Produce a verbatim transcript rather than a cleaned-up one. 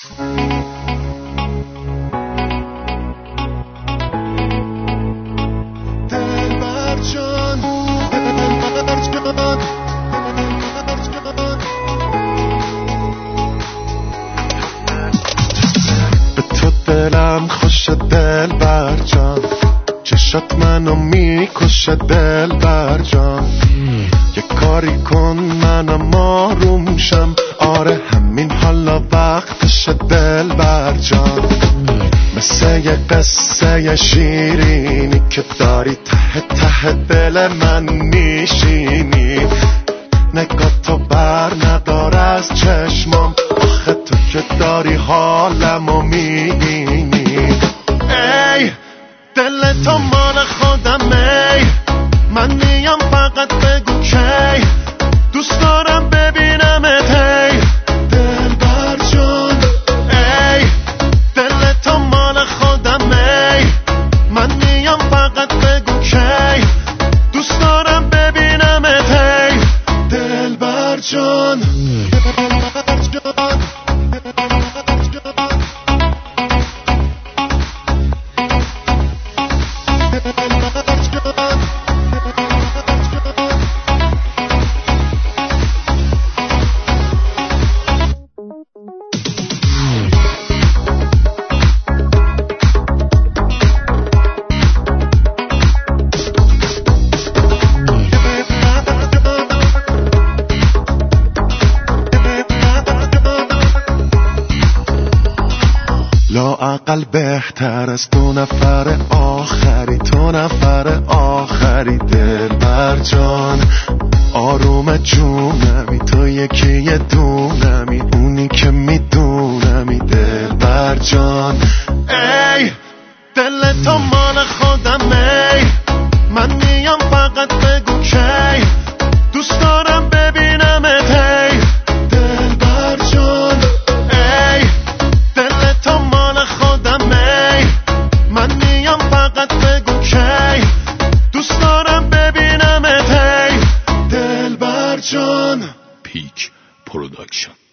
دلبر جان دلبر جان به تو دلم خوشه دلبر جان، چشات منو میکشه دلبر جان. یه کاری کن منم آروم شم، آره همین حالا وقتشه دلبر جان. مثل یه قصه شیرینی که داری ته ته دل من میشینی. نگاه تو بر ندار از چشمام، آخه تو که داری حالمو میبینی. ای دل تو مال خودم، ای من میام فقط بگو کی دوست دارم ببینمت. ای دلبر جان ای دل تو مال خودم، ای من میام فقط بگو کی دوست دارم ببینمت. ای دلبر جان دلبر جان لااقل بهتر از تو نفر آخری، تو نفر آخری دلبر جان. آروم جونمی تو یکی یه دونمی، اونی که میدونمی دلبر جان. ای دل تو مال خودم، ای من میام فقط بگو کی دوست دارم ببینمت. ای دلبر جان ای دل تو مال خودم، ای من میام فقط بگو کی دوست دارم ببینمت. ای دلبر جان. پیک پروداکشن.